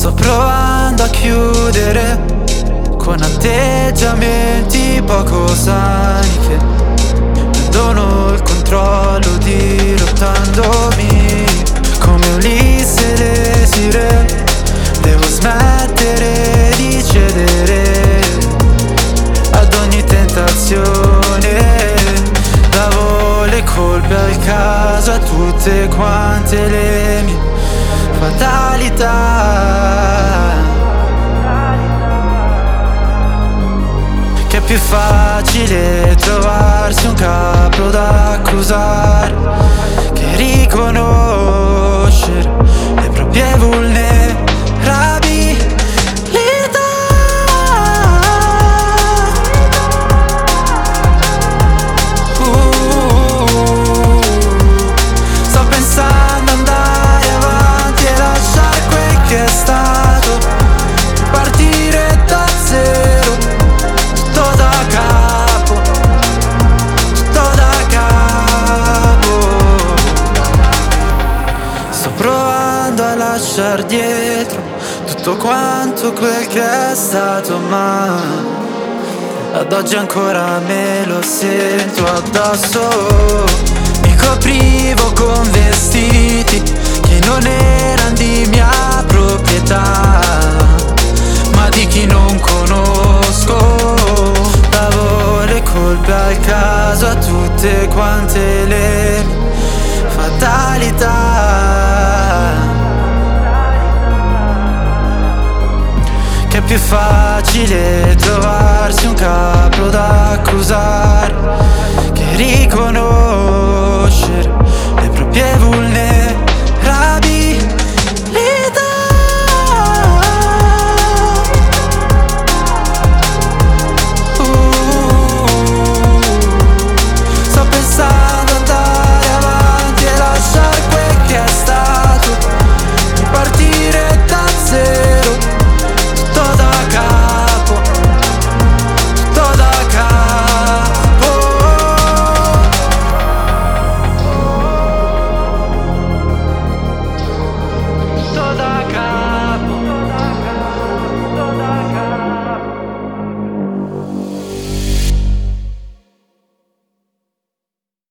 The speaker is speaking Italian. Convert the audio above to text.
Sto provando a chiudere con atteggiamenti poco sani che prendono il controllo dirottandomi come Ulisse Desiré. Devo smettere di cedere ad ogni tentazione. Davo le colpe al caso, a tutte quante le mie fatalità. Che è più facile trovarsi un capo da accusare che riconoscere le proprie vulnerabilità. Sto pensando andare avanti e lasciare quel che è stato, partire da zero, tutto da capo, tutto da capo. Sto provando a lasciar dietro tutto quanto quel che è stato, ma ad oggi ancora me lo sento addosso. Mi coprivo con vestiti che non erano di mia proprietà, ma di chi non conosco. Davo le colpe al caso, a tutte quante le fatalità. Che è più facile trovarsi un capo da accusare che riconoscere